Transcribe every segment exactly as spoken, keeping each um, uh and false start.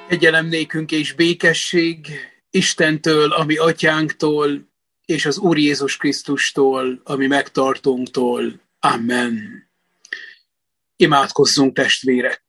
Kegyelem nékünk és békesség Istentől, ami atyánktól, és az Úr Jézus Krisztustól, ami megtartónktól. Amen. Imádkozzunk, testvérek!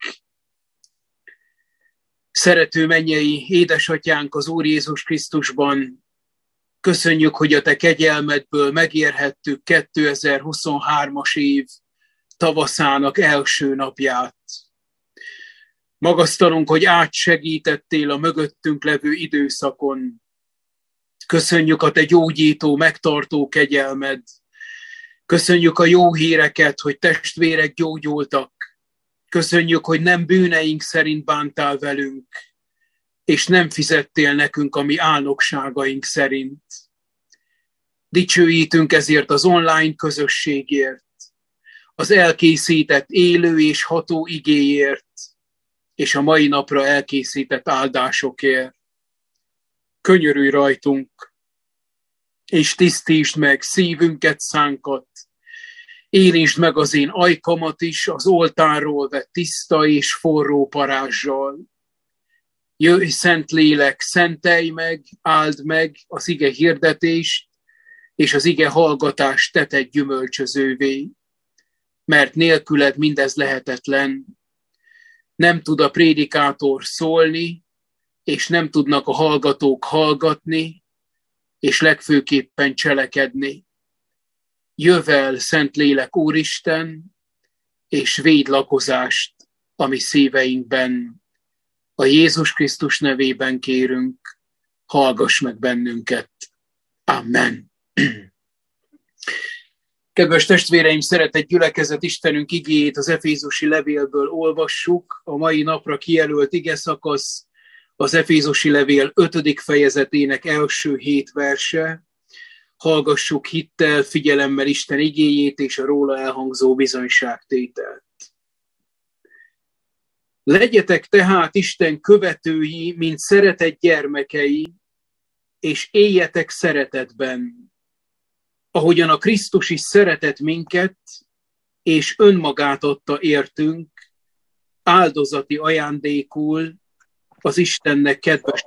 Szerető mennyei édesatyánk az Úr Jézus Krisztusban, köszönjük, hogy a te kegyelmedből megérhettük kétezer-huszonhármas év tavaszának első napját. Magasztalunk, hogy átsegítettél a mögöttünk levő időszakon. Köszönjük a te gyógyító, megtartó kegyelmed. Köszönjük a jó híreket, hogy testvérek gyógyultak. Köszönjük, hogy nem bűneink szerint bántál velünk, és nem fizettél nekünk a mi álnokságaink szerint. Dicsőítünk ezért az online közösségért, az elkészített élő és ható igéért, és a mai napra elkészített áldásokért. Könyörülj rajtunk, és tisztítsd meg szívünket, szánkat, érintsd meg az én ajkamat is az oltárról vett tiszta és forró parázssal. Jöjj, Szentlélek, szentelj meg, áld meg az ige hirdetést, és az ige hallgatást te tedd gyümölcsözővé, mert nélküled mindez lehetetlen. Nem tud a prédikátor szólni, és nem tudnak a hallgatók hallgatni, és legfőképpen cselekedni. Jövel, Szentlélek Úristen, és védj lakozást a mi szíveinkben. A Jézus Krisztus nevében kérünk, hallgass meg bennünket. Amen. Kedves testvéreim, szeretett gyülekezet, Istenünk igéjét az Efézusi levélből olvassuk. A mai napra kijelölt igeszakasz az Efézusi levél ötödik fejezetének első hét verse. Hallgassuk hittel, figyelemmel Isten igéjét és a róla elhangzó bizonyságtételt. Legyetek tehát Isten követői, mint szeretett gyermekei, és éljetek szeretetben, ahogyan a Krisztus is szeretett minket, és önmagát adta értünk, áldozati ajándékul az Istennek kedves.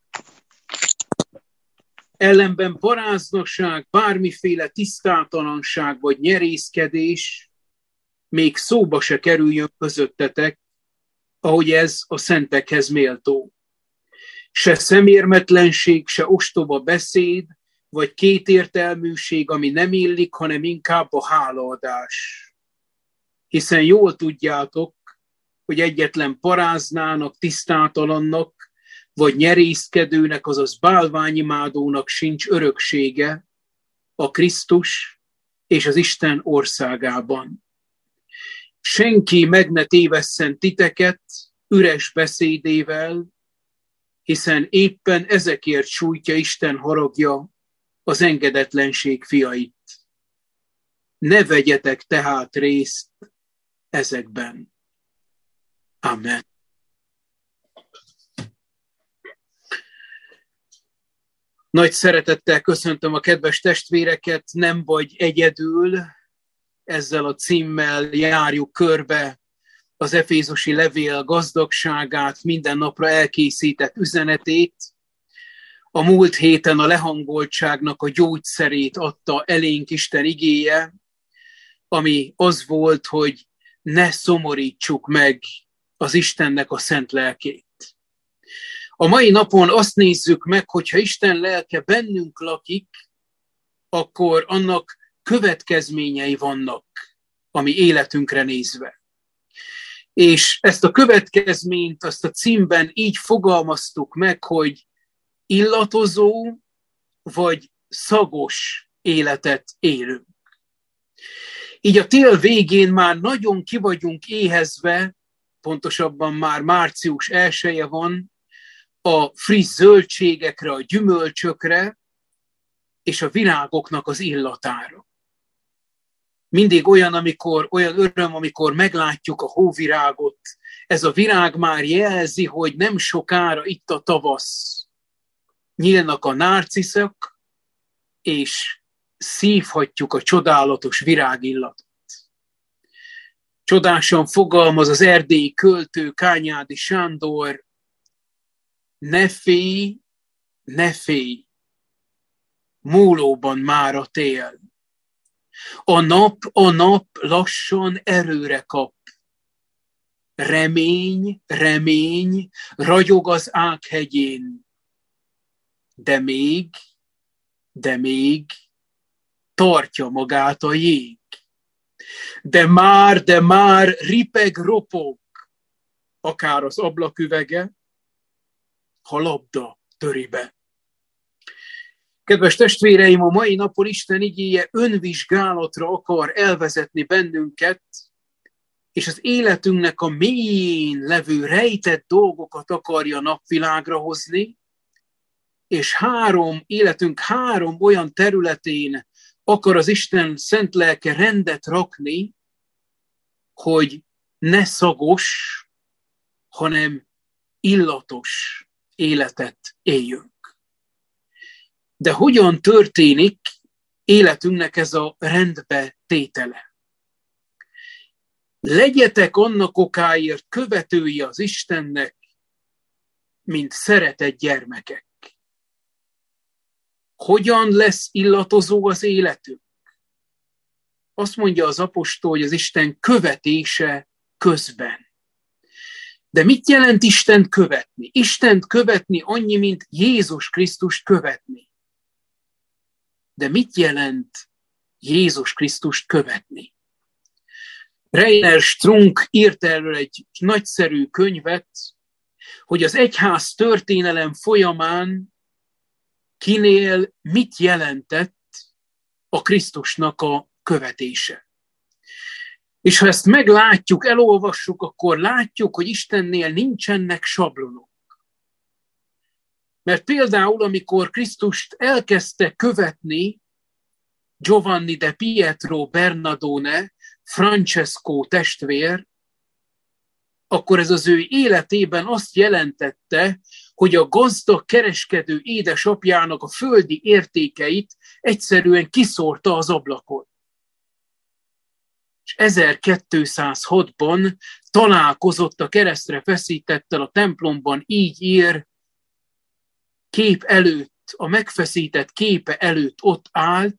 Ellenben paráznaság, bármiféle tisztátalanság vagy nyerészkedés még szóba se kerüljön közöttetek, ahogy ez a szentekhez méltó. Se szemérmetlenség, se ostoba beszéd, vagy kétértelműség, ami nem illik, hanem inkább a hálaadás. Hiszen jól tudjátok, hogy egyetlen paráznának, tisztátalannak, vagy nyerészkedőnek, azaz bálványimádónak sincs öröksége a Krisztus és az Isten országában. Senki meg ne tévesszen titeket üres beszédével, hiszen éppen ezekért sújtja Isten haragja az engedetlenség fiait. Ne vegyetek tehát részt ezekben. Amen. Nagy szeretettel köszöntöm a kedves testvéreket, nem vagy egyedül, ezzel a címmel járjuk körbe az Efézusi levél gazdagságát, minden napra elkészített üzenetét. A múlt héten a lehangoltságnak a gyógyszerét adta elénk Isten igéje, ami az volt, hogy ne szomorítsuk meg az Istennek a szent lelkét. A mai napon azt nézzük meg, hogyha Isten lelke bennünk lakik, akkor annak következményei vannak a mi életünkre nézve. És ezt a következményt, azt a címben így fogalmaztuk meg, hogy illatozó vagy szagos életet élünk. Így a tél végén már nagyon ki vagyunk éhezve, pontosabban már március elseje van, a friss zöldségekre, a gyümölcsökre és a virágoknak az illatára. Mindig olyan, amikor, olyan öröm, amikor meglátjuk a hóvirágot. Ez a virág már jelzi, hogy nem sokára itt a tavasz. Nyílnak a nárciszok, és szívhatjuk a csodálatos virágillatot. Csodásan fogalmaz az erdélyi költő Kányádi Sándor, ne félj, ne félj, múlóban már a tél. A nap, a nap lassan erőre kap. Remény, remény, ragyog az ághegyén. De még, de még tartja magát a jég. De már, de már ripeg, ropog, akár az ablaküvege, ha labda töri be. Kedves testvéreim, a mai napon Isten igéje önvizsgálatra akar elvezetni bennünket, és az életünknek a mélyén levő rejtett dolgokat akarja napvilágra hozni, és három, életünk három olyan területén akar az Isten szent lelke rendet rakni, hogy ne szagos, hanem illatos életet éljünk. De hogyan történik életünknek ez a rendbe tétele? Legyetek annak okáért követői az Istennek, mint szeretett gyermekek. Hogyan lesz illatozó az életünk? Azt mondja az apostol, hogy az Isten követése közben. De mit jelent Istent követni? Istent követni annyi, mint Jézus Krisztust követni. De mit jelent Jézus Krisztust követni? Reiner Strunk írt erről egy nagyszerű könyvet, hogy az egyház történelem folyamán kinél mit jelentett a Krisztusnak a követése. És ha ezt meglátjuk, elolvassuk, akkor látjuk, hogy Istennél nincsenek sablonok. Mert például, amikor Krisztust elkezdte követni Giovanni de Pietro Bernardone, Francesco testvér, akkor ez az ő életében azt jelentette, hogy a gazdag kereskedő édesapjának a földi értékeit egyszerűen kiszórta az ablakon. És ezerkétszázhatban találkozott a keresztre feszítettel a templomban, így ír, kép előtt, a megfeszített képe előtt ott állt,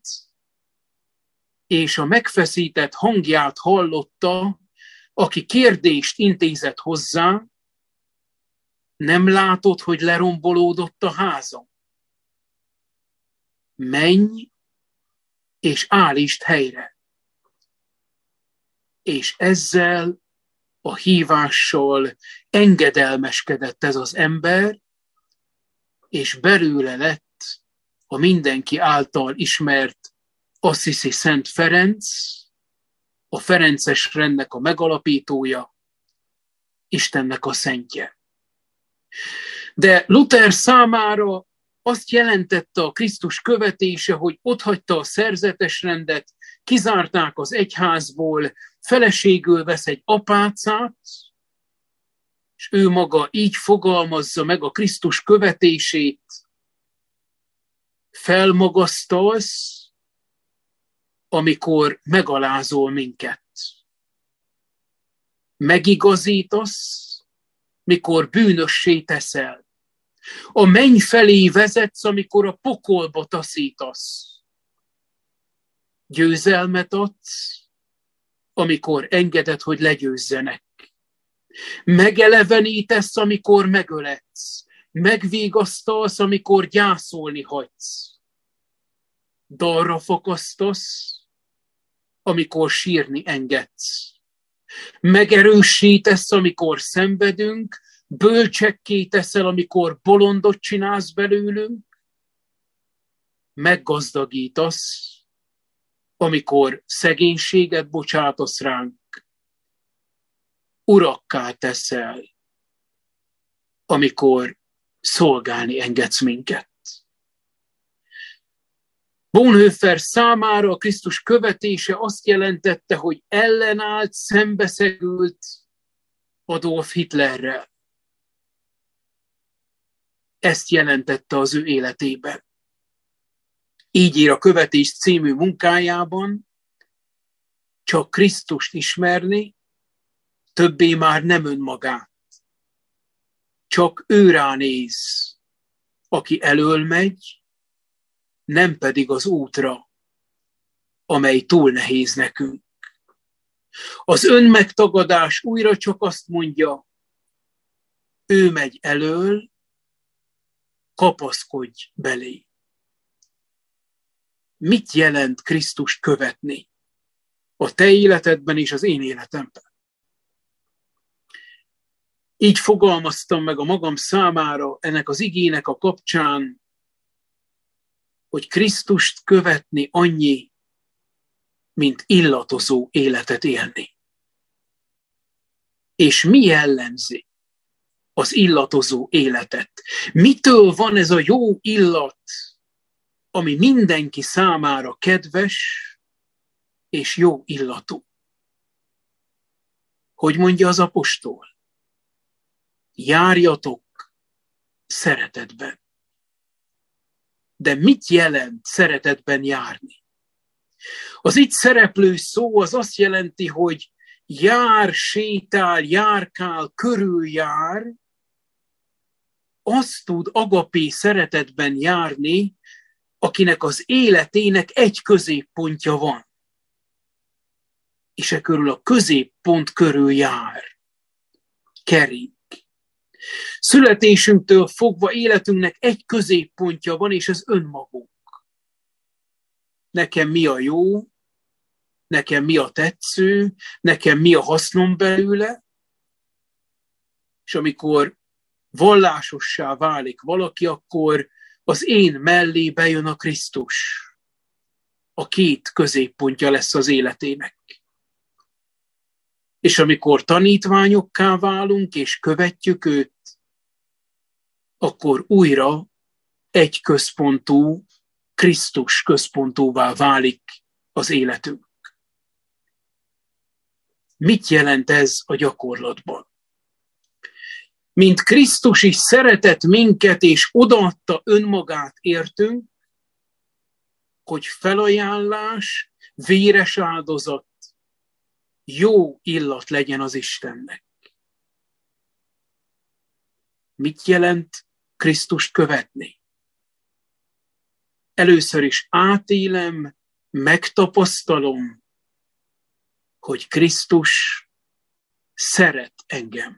és a megfeszített hangját hallotta, aki kérdést intézett hozzá, nem látod, hogy lerombolódott a házam? Menj, és állítsd helyre. És ezzel a hívással engedelmeskedett ez az ember, és belőle lett a mindenki által ismert Assisi Szent Ferenc, a ferences rendnek a megalapítója, Istennek a szentje. De Luther számára azt jelentette a Krisztus követése, hogy otthagyta a szerzetes rendet, kizárták az egyházból, feleségül vesz egy apácát, és ő maga így fogalmazza meg a Krisztus követését. Felmagasztalsz, amikor megalázol minket. Megigazítasz, mikor bűnössé teszel. A menny felé vezetsz, amikor a pokolba taszítasz. Győzelmet adsz, amikor engeded, hogy legyőzzenek. Megelevenítesz, amikor megöletsz. Megvégasztalsz, amikor gyászolni hagysz. Dalra fakasztasz, amikor sírni engedsz. Megerősítesz, amikor szenvedünk, bölcsekké teszel, amikor bolondot csinálsz belőlünk, meggazdagítasz, amikor szegénységet bocsátasz ránk, urakká teszel, amikor szolgálni engedsz minket. Bonhoeffer számára a Krisztus követése azt jelentette, hogy ellenállt, szembeszegült Adolf Hitlerrel. Ezt jelentette az ő életében. Így ír a Követés című munkájában, csak Krisztust ismerni, többé már nem önmagát. csak ő ránéz, aki elől megy, nem pedig az útra, amely túl nehéz nekünk. Az önmegtagadás újra csak azt mondja, ő megy elől, kapaszkodj belé. Mit jelent Krisztust követni a te életedben és az én életemben? Így fogalmaztam meg a magam számára ennek az igének a kapcsán, hogy Krisztust követni annyi, mint illatozó életet élni. És mi jellemzi az illatozó életet? Mitől van ez a jó illat, ami mindenki számára kedves és jó illatú? Hogy mondja az apostol? Járjatok szeretetben. De mit jelent szeretetben járni? Az itt szereplő szó az azt jelenti, hogy jár, sétál, járkál, körüljár, azt tud agapé szeretetben járni, akinek az életének egy középpontja van. És e körül a középpont körül jár, kering. Születésünktől fogva életünknek egy középpontja van, és ez önmagunk. Nekem mi a jó, nekem mi a tetsző, nekem mi a hasznom belőle, és amikor vallásossá válik valaki, akkor az én mellé bejön a Krisztus. A két középpontja lesz az életének. És amikor tanítványokká válunk, és követjük őt, akkor újra egy központú, Krisztus központúvá válik az életünk. Mit jelent ez a gyakorlatban? Mint Krisztus is szeretett minket, és odaadta önmagát értünk, hogy felajánlás, véres áldozat, jó illat legyen az Istennek. Mit jelent Krisztust követni? Először is átélem, megtapasztalom, hogy Krisztus szeret engem.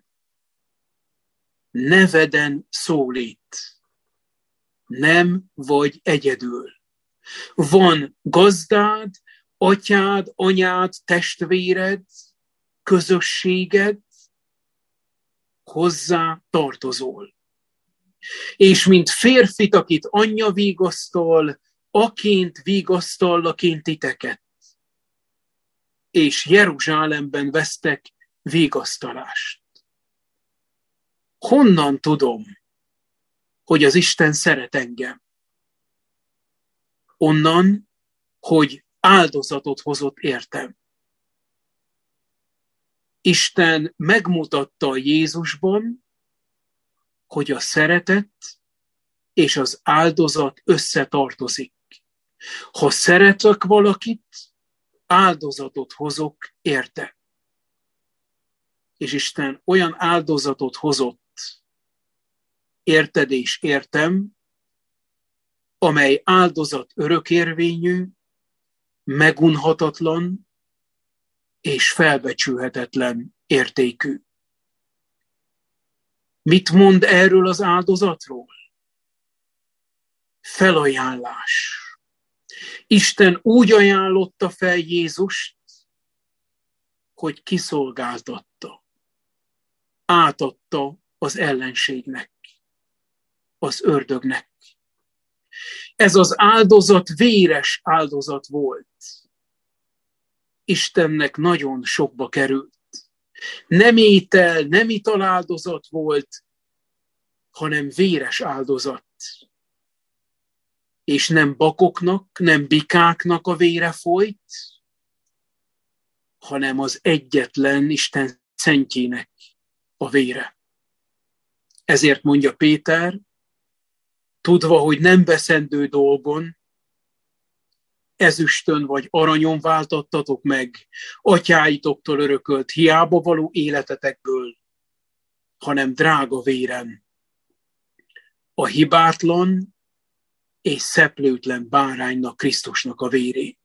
Neveden szólít. Nem vagy egyedül. Van gazdád, atyád, anyád, testvéred, közösséged, hozzá tartozol. És mint férfit, akit anyja vigasztal, aként vigasztallaként titeket. És Jeruzsálemben vesztek vigasztalást. Honnan tudom, hogy az Isten szeret engem? Onnan, hogy áldozatot hozott értem. Isten megmutatta Jézusban, hogy a szeretet és az áldozat összetartozik. Ha szeretek valakit, áldozatot hozok érte. És Isten olyan áldozatot hozott érted és értem, amely áldozat örökérvényű, megunhatatlan és felbecsülhetetlen értékű. Mit mond erről az áldozatról? Felajánlás. Isten úgy ajánlotta fel Jézust, hogy kiszolgáltatta. Átadta az ellenségnek, az ördögnek. Ez az áldozat véres áldozat volt. Istennek nagyon sokba került. Nem étel, nem italáldozat volt, hanem véres áldozat. És nem bakoknak, nem bikáknak a vére folyt, hanem az egyetlen Isten szentjének a vére. Ezért mondja Péter, tudva, hogy nem veszendő dolgon, ezüstön vagy aranyon váltattatok meg atyáitoktól örökölt hiába való életetekből, hanem drága véren, a hibátlan és szeplőtlen báránynak, Krisztusnak a vérén.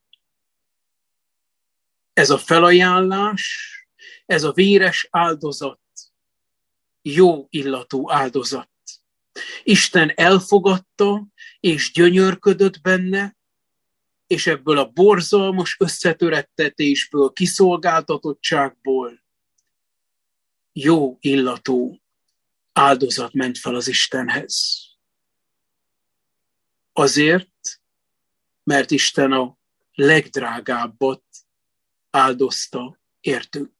Ez a felajánlás, ez a véres áldozat, jó illatú áldozat. Isten elfogadta, és gyönyörködött benne, és ebből a borzalmas összetörettetésből, kiszolgáltatottságból jó illatú áldozat ment fel az Istenhez. Azért, mert Isten a legdrágábbat áldozta értünk.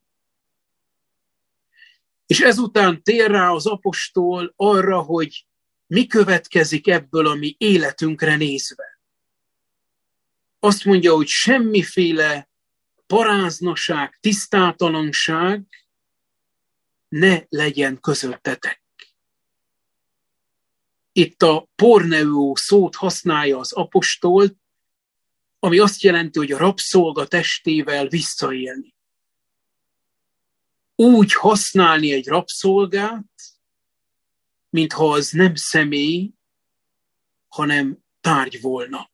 És ezután tér rá az apostol arra, hogy mi következik ebből a mi életünkre nézve. Azt mondja, hogy semmiféle paráznaság, tisztátalanság ne legyen közöttetek. Itt a porneó szót használja az apostol, ami azt jelenti, hogy a rabszolga testével visszaélni. Úgy használni egy rabszolgát, mintha az nem személy, hanem tárgy volna.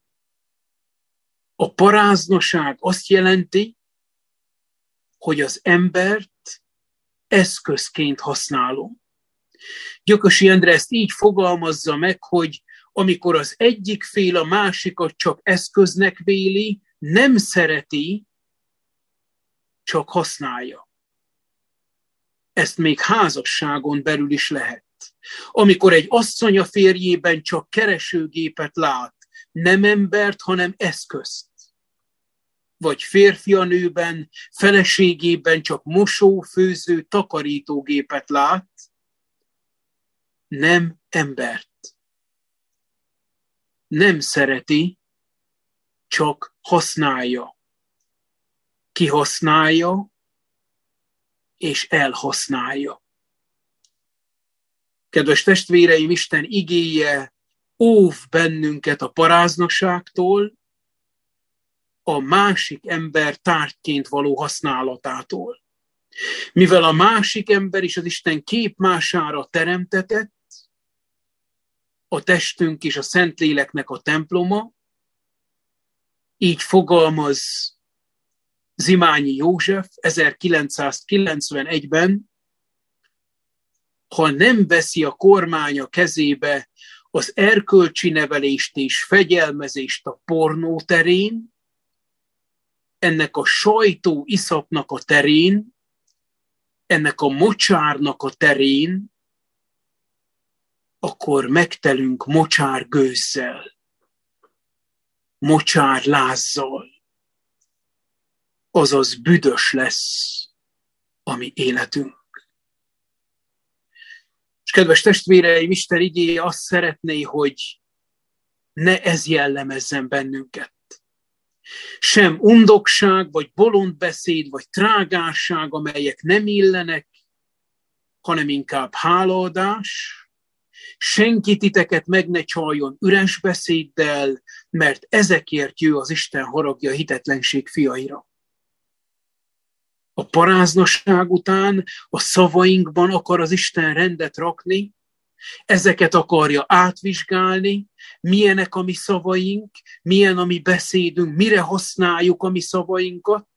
A paráznaság azt jelenti, hogy az embert eszközként használom. Gyökösi Endre ezt így fogalmazza meg, hogy amikor az egyik fél a másikat csak eszköznek véli, nem szereti, csak használja. Ezt még házasságon belül is lehet. Amikor egy asszony a férjében csak keresőgépet lát, nem embert, hanem eszközt. Vagy férfi a nőben, feleségében csak mosó, főző, takarítógépet lát, nem embert. Nem szereti, csak használja. Kihasználja, és elhasználja. Kedves testvéreim, Isten igéje óv bennünket a paráznaságtól, a másik ember tárgyként való használatától. Mivel a másik ember is az Isten képmására teremtetett, a testünk és a Szentléleknek a temploma, így fogalmaz Zimányi József ezerkilencszázkilencvenegyben, ha nem veszi a kormány a kezébe az erkölcsi nevelést és fegyelmezést a pornó terén, ennek a sajtó iszapnak a terén, ennek a mocsárnak a terén, akkor megtelünk mocsár gőzzel, mocsár lázzal. Azaz büdös lesz a mi életünk. És kedves testvéreim, Isten igéje azt szeretné, hogy ne ez jellemezzen bennünket. Sem undokság, vagy bolondbeszéd, vagy trágárság, amelyek nem illenek, hanem inkább hálaadás. Senki titeket meg ne csaljon üres beszéddel, mert ezekért jő az Isten haragja a hitetlenség fiaira. A paráznaság után a szavainkban akar az Isten rendet rakni, ezeket akarja átvizsgálni, milyenek a mi szavaink, milyen a mi beszédünk, mire használjuk a mi szavainkat,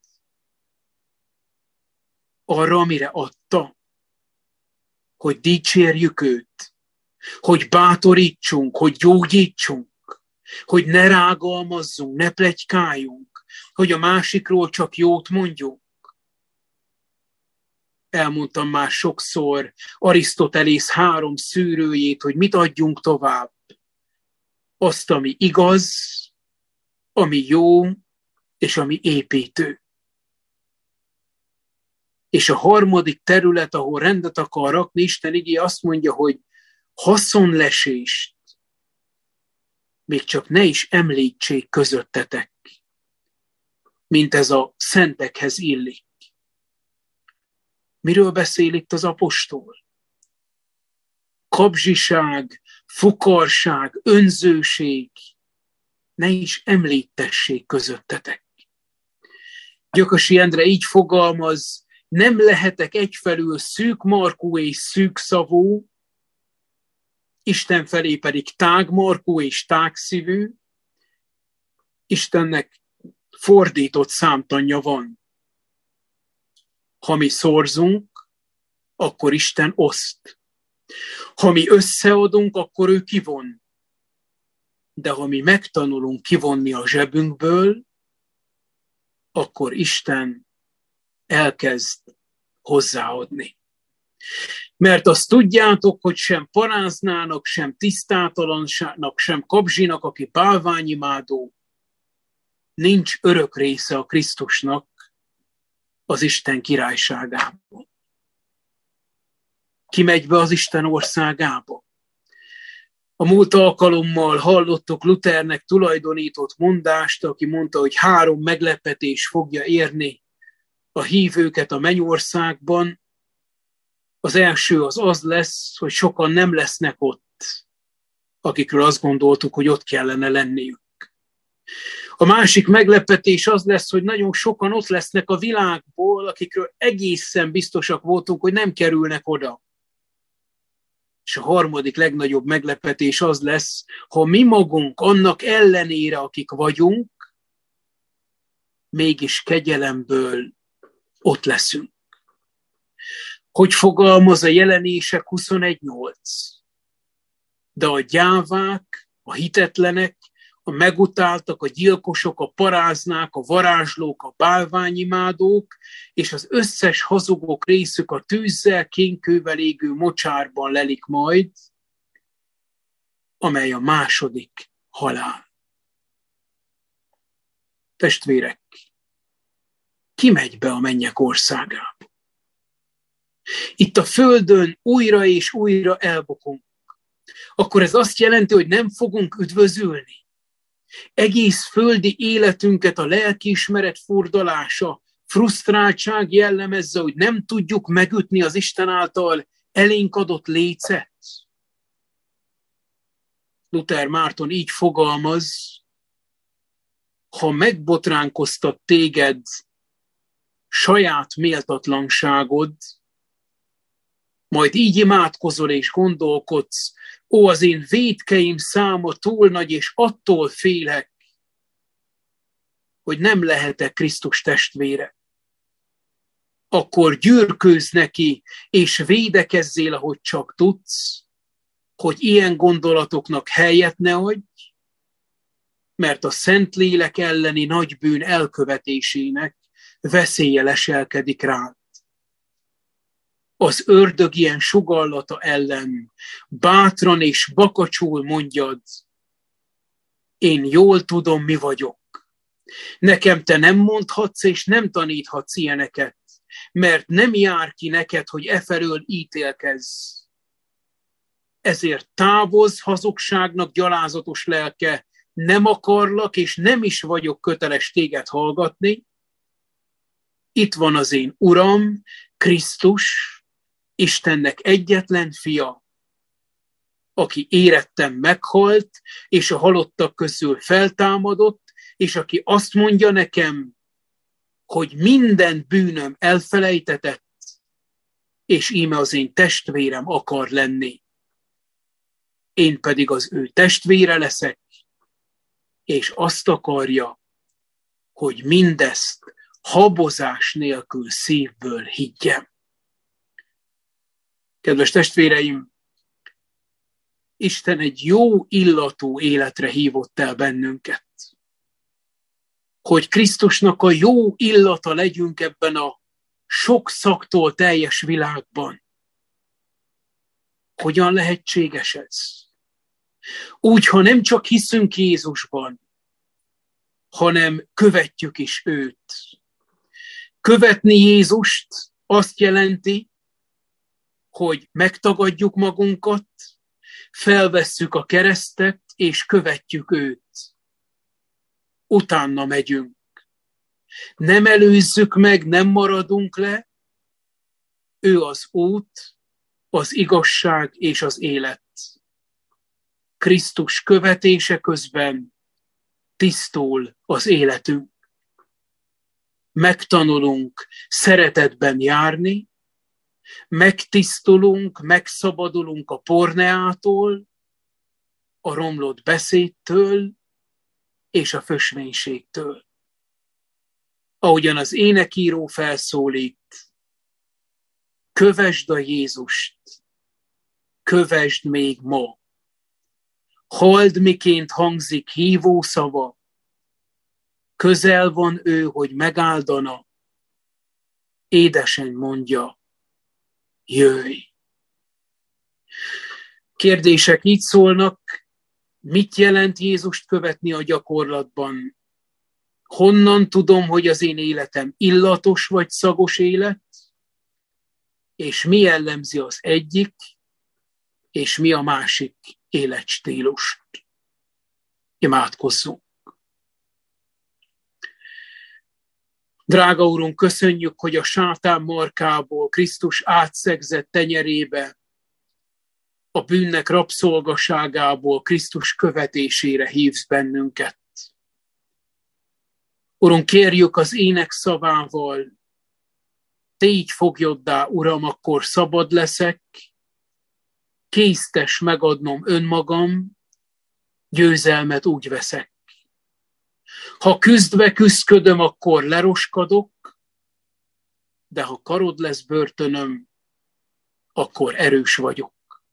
arra, amire adta, hogy dicsérjük őt, hogy bátorítsunk, hogy gyógyítsunk, hogy ne rágalmazzunk, ne pletykáljunk, hogy a másikról csak jót mondjunk. Elmondtam már sokszor Arisztotelész három szűrőjét, hogy mit adjunk tovább. Azt, ami igaz, ami jó, és ami építő. És a harmadik terület, ahol rendet akar rakni, Isten igéje azt mondja, hogy haszonlesést még csak ne is említsék közöttetek, mint ez a szentekhez illik. Miről beszél itt az apostol? Kapzsiság, fukarság, önzőség, ne is említessék közöttetek. Gyökösi Endre így fogalmaz, nem lehetek egyfelől szűkmarkú és szűkszavú, Isten felé pedig tágmarkú és tágszívű. Istennek fordított számtanja van. Ha mi szorzunk, akkor Isten oszt. Ha mi összeadunk, akkor ő kivon. De ha mi megtanulunk kivonni a zsebünkből, akkor Isten elkezd hozzáadni. Mert azt tudjátok, hogy sem paráznának, sem tisztátalanságnak, sem kapzsinak, aki bálványimádó, nincs örök része a Krisztusnak az Isten királyságában. Ki megy be az Isten országába? A múlt alkalommal hallottuk Luthernek tulajdonított mondást, aki mondta, hogy három meglepetés fogja érni a hívőket a mennyországban. Az első az az lesz, hogy sokan nem lesznek ott, akikről azt gondoltuk, hogy ott kellene lenniük. A másik meglepetés az lesz, hogy nagyon sokan ott lesznek a világból, akikről egészen biztosak voltunk, hogy nem kerülnek oda. És a harmadik legnagyobb meglepetés az lesz, ha mi magunk annak ellenére, akik vagyunk, mégis kegyelemből ott leszünk. Hogy fogalmaz a Jelenések huszonegy nyolc? De a gyávák, a hitetlenek, a megutáltak, a gyilkosok, a paráznák, a varázslók, a bálványimádók, és az összes hazugok részük a tűzzel, kénkővel égő mocsárban lelik majd, amely a második halál. Testvérek, ki megy be a mennyek országába? Itt a földön újra és újra elbukunk. Akkor ez azt jelenti, hogy nem fogunk üdvözülni. Egész földi életünket a lelkiismeret furdalása, frusztráltság jellemezze, hogy nem tudjuk megütni az Isten által elénk adott lécet. Luther Márton így fogalmaz, ha megbotránkoztat téged saját méltatlanságod, majd így imádkozol és gondolkodsz, ó, az én vétkeim száma túl nagy, és attól félek, hogy nem lehetek Krisztus testvére. Akkor gyűrkőzz neki, és védekezzél, ahogy csak tudsz, hogy ilyen gondolatoknak helyet ne adj, mert a Szentlélek elleni nagy bűn elkövetésének veszélye leselkedik rád. Az ördög ilyen sugallata ellen bátran és bakacsul mondjad, én jól tudom, mi vagyok. Nekem te nem mondhatsz és nem taníthatsz ilyeneket, mert nem jár ki neked, hogy efelől ítélkezz. Ezért távozz hazugságnak gyalázatos lelke, nem akarlak és nem is vagyok köteles téged hallgatni. Itt van az én Uram, Krisztus, Istennek egyetlen fia, aki érettem meghalt, és a halottak közül feltámadott, és aki azt mondja nekem, hogy minden bűnöm elfelejtetett, és íme az én testvérem akar lenni. Én pedig az ő testvére leszek, és azt akarja, hogy mindezt habozás nélkül szívből higgyem. Kedves testvéreim, Isten egy jó illatú életre hívott el bennünket. Hogy Krisztusnak a jó illata legyünk ebben a sok szaktól teljes világban. Hogyan lehetséges ez? Úgy, ha nem csak hiszünk Jézusban, hanem követjük is őt. Követni Jézust azt jelenti, hogy megtagadjuk magunkat, felvesszük a keresztet, és követjük őt. Utána megyünk. Nem előzzük meg, nem maradunk le. Ő az út, az igazság és az élet. Krisztus követése közben tisztul az életünk. Megtanulunk szeretetben járni, megtisztulunk, megszabadulunk a porneától, a romlott beszédtől és a fösvénységtől. Ahogyan az énekíró felszólít, kövesd a Jézust, kövesd még ma. Halld, miként hangzik hívó szava, közel van ő, hogy megáldana, édesen mondja, jöjj. Kérdések így szólnak, mit jelent Jézust követni a gyakorlatban? Honnan tudom, hogy az én életem illatos vagy szagos élet? És mi jellemzi az egyik, és mi a másik életstílust? Imádkozzunk. Drága Urunk, köszönjük, hogy a sátán markából Krisztus átszegzett tenyerébe, a bűnnek rabszolgaságából Krisztus követésére hívsz bennünket. Urunk, kérjük az ének szavával, tégy foglyoddá, Uram, akkor szabad leszek, késztes megadnom önmagam, győzelmet úgy veszek. Ha küzdve küszködöm, akkor leroskadok, de ha karod lesz börtönöm, akkor erős vagyok.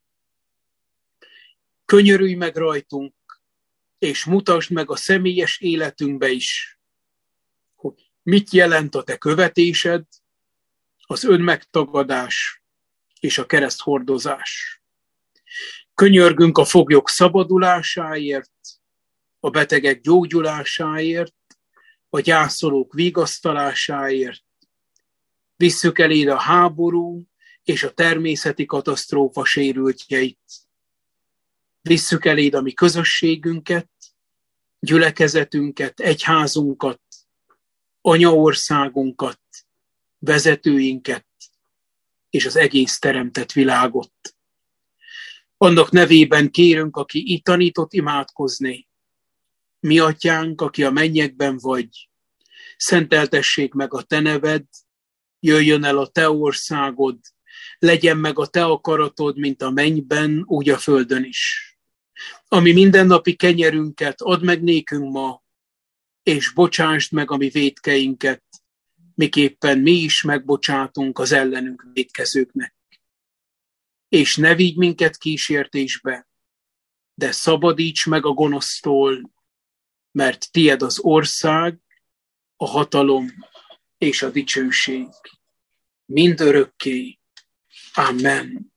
Könyörülj meg rajtunk, és mutasd meg a személyes életünkbe is, hogy mit jelent a te követésed, az önmegtagadás és a kereszthordozás. Könyörgünk a foglyok szabadulásáért, a betegek gyógyulásáért, a gyászolók vigasztalásáért. Visszük eléd a háború és a természeti katasztrófa sérültjeit. Visszük eléd a mi közösségünket, gyülekezetünket, egyházunkat, anyaországunkat, vezetőinket és az egész teremtett világot. Annak nevében kérünk, aki itt tanított imádkozni. Mi atyánk, aki a mennyekben vagy, szenteltessék meg a te neved, jöjjön el a te országod, legyen meg a te akaratod, mint a mennyben, úgy a földön is. Ami mindennapi kenyerünket add meg nékünk ma, és bocsásd meg a mi vétkeinket, miképpen mi is megbocsátunk az ellenünk vétkezőknek. És ne vigy minket kísértésbe, de szabadíts meg a gonosztól, mert tied az ország, a hatalom és a dicsőség. Mindörökké. Amen.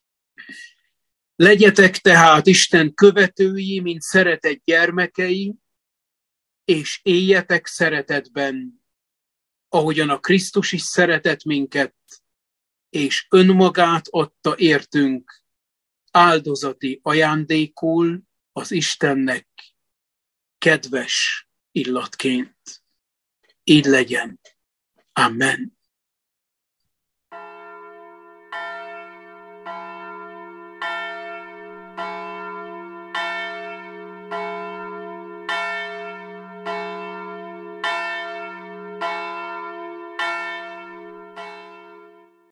Legyetek tehát Isten követői, mint szeretett gyermekei, és éljetek szeretetben, ahogyan a Krisztus is szeretett minket, és önmagát adta értünk áldozati ajándékul az Istennek kedves illatként. Így legyen. Amen.